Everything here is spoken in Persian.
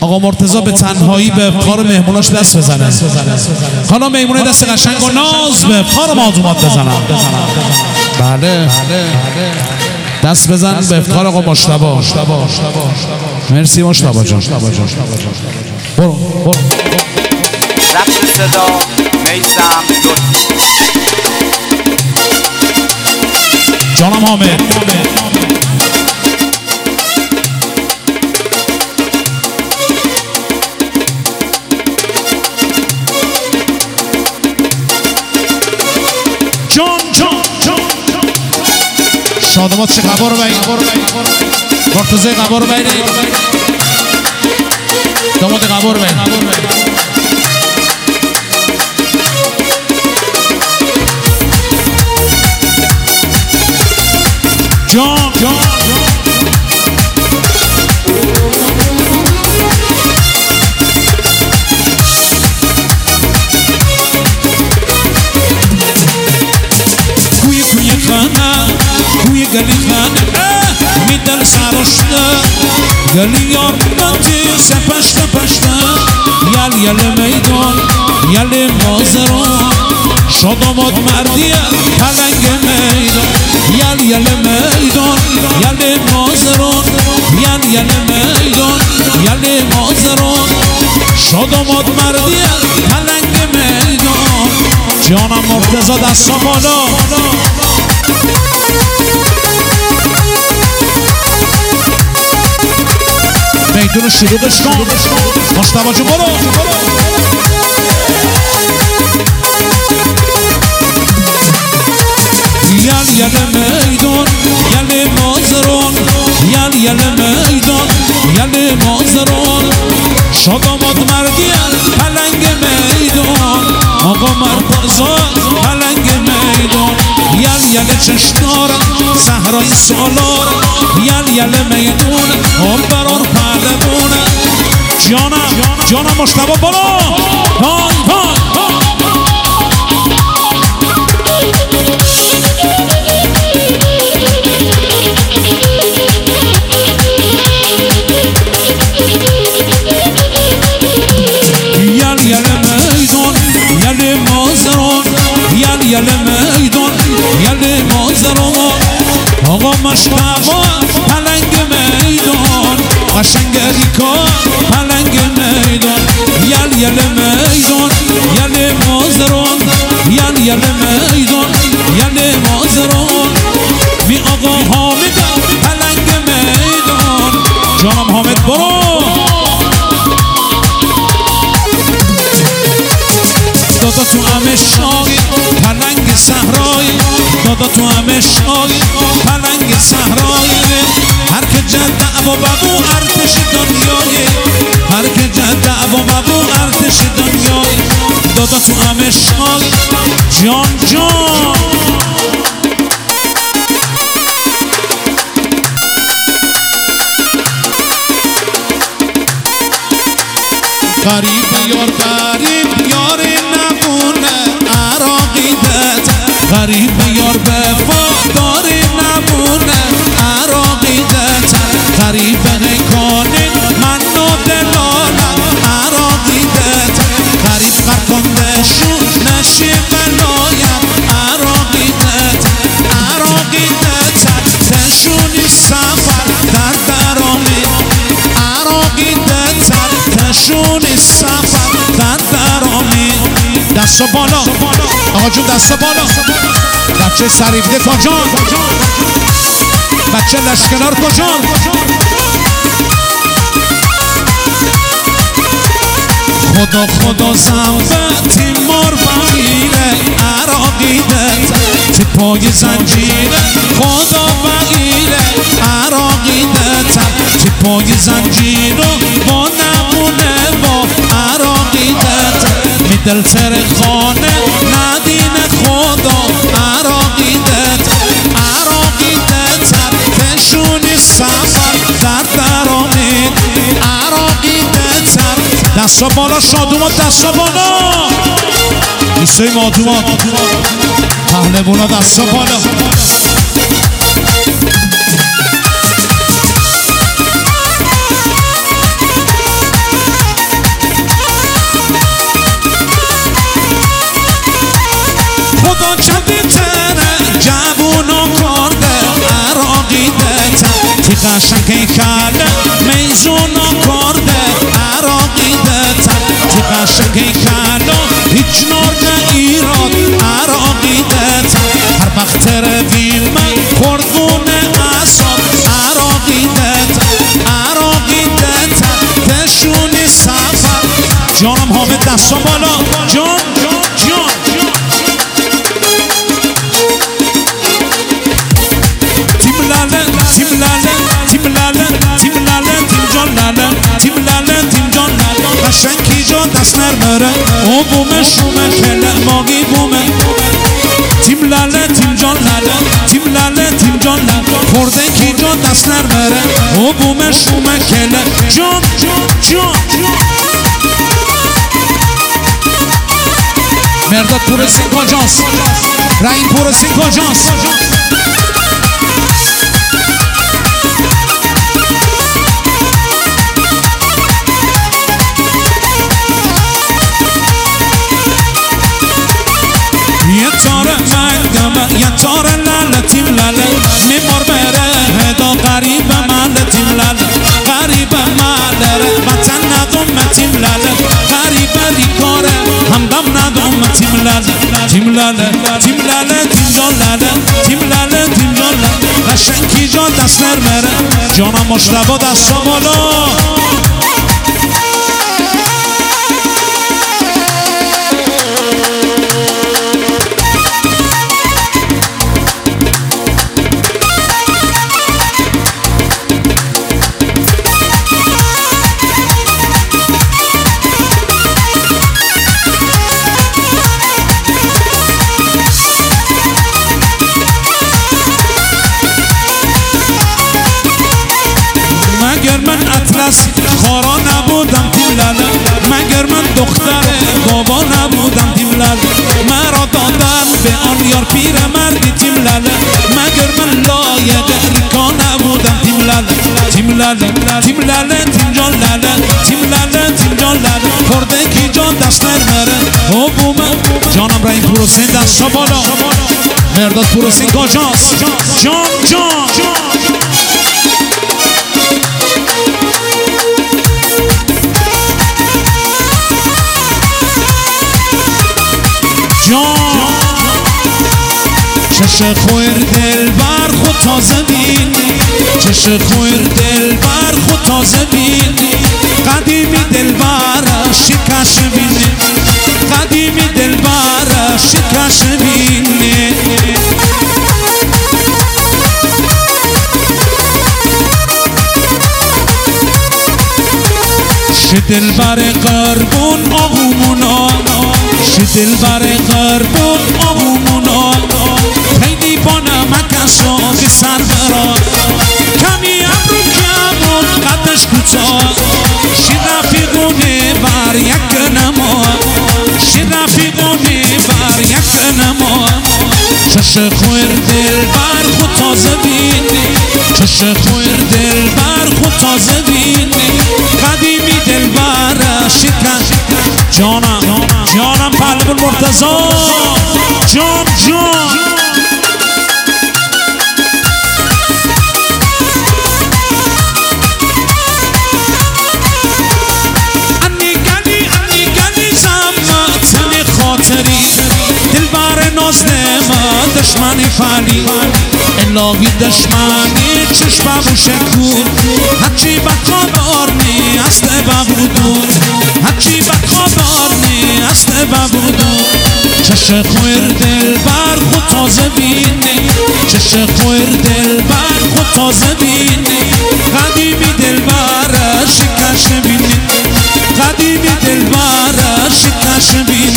آقا مرتضی به تنهایی به افکار مهموناش دست بزنه. حالا مهمونه دست قشنگ و ناز به افکار معزومات بزنن. بله دست بزن به افکار آقا مجتبی. مرسی مجتبی جان. برو ضبط صدا میثم لطفی. جانم حامد. شادمات چه قبار بایی مرتضی قبار بایی داماد قبار بایی جان کوی خانه کوی گلی خانه میدل سرشته گلی یار بندی سپشته پشته یل میدان یل مازران شادمات مردیه پلنگ میدان یل میدان یل مازران یل میدان یل مازران شادمات مردیه پلنگ میدان جانم مرتضی دستا بالا میدون شلوغش کن مجتبی جو برو یل میدان یل مازران یل میدان یل مازران شادمات مردیان پلنگ میدان آقا مرتضی پلنگ میدان یل چشتار صحرای سالار یل میدون هم برار پهلوان جانم مجتبی برو یل میدان یل مازران آقا مجتبی پلنگ میدان قشنگ ریکا پلنگ میدان یل میدان یل مازران یل میدان یل مازران می آقا حامد پلنگ میدان جانم حامد برو دادا تو همه شاگی پلنگ صحرایی دادا تو همه شاگی پلنگ صحرایی هر که جد دعوا ببو ارتش دنیایی هر که جد دعوا ببو ارتش دنیایی دادا تو همه شاگی جان غریب یار نمونه عراقیدت غریب یار وفادار نمونه عراقیدت غریب نکنه من و دلالت عراقیدت غریب فرکنده شو نشی بلایم عراقیدت تشونی سفر در درامی عراقیدت تشونی سفر در درامی دستا بالا آقا جون دستا بالا بچه سریفده کجان بچه لشکنار کجان خدا زنبه تیمار بگیره عراقیدت تی پای زنجیره خدا بگیره عراقیدت تی پای زنجیره با نمونه با عراقیدت می دل تر خانه ندین خدا عراقیدت تشونی سفر در درامید عراقیدت دستا بالا شادومات دستا بالا ایستای مادومات پهلوانا دستا بالا قشنگی کله میزون آکارده عراقیده تر تو قشنگی کله هیچ نرده ایراد عراقیده تر هر وقت رویم قربون اعصاب عراقیده تر عراقیده تر تشونی سفر جانم حامد دستا بالا جان قشنگی جا دست نرمره او بومه شومه کله ماگی بومه تیم لاله تیم جان لاله تیم لاله تیم جان لاله خورده کی جا دست نرمره او بومه شومه کله جان مرداد پور سینکاجانس رحیم پور سینکاجانس یه تاره لاله تیم لاله میمار بره هدا قریب ماله تیم لاله قریب ماله وطن ندوم تیم لاله قریب ریکاره همدم ندوم تیم لاله تیم لاله تیم لاله تیم جان لاله تیم لاله تیم جان لاله قشنگی جان دست نرمره جانم مشتبه دستا بالا خارا نبودم تیم لاله مگر من دختر بابا نبودم تیم لاله مرا دادن به آن یار پیر مردی تیم لاله مگر من لایق ریکا نبودم تیم لاله تیم لاله تیم لاله تیم جان لاله تیم لاله تیم جان لاله خورده کی جان دست نرمره او بومه جانم رحیم پور حسین دستا بالا مرداد پور حسین کاجانس جان چش خویر دل بر خود تازه بین چش خویر دل بر خود تازه بین قدیمی دل بر شکش بین قدیمی دل بر شکش بین دل بر قربون آهومونا دل بر قربون آهومونا خیلی با نمکش آقی سر برا کمی ابرو کمون قدش کوتاه شیر رفیقونه بر یک نما شیر رفیقونه بر یک نما چش خویر دل بر خود تازه بینی چش خویر دل بر خود تازه بینی قدیمی دل بر شکن جانم قلب المرتضی جان انی گلی زمتن خاطری دل بر نازنما دشمنی فعلی الهی دشمنی چشم بوشکور هرچی بدخوابار نی است ببودون هرچی بدخوابار نی است ببودون چش خویر دل بر خود تازه بینی چش خویر دل بر خود تازه بینی قدیمی دل بر شکش بینی قدیمی دل بر شکش بینی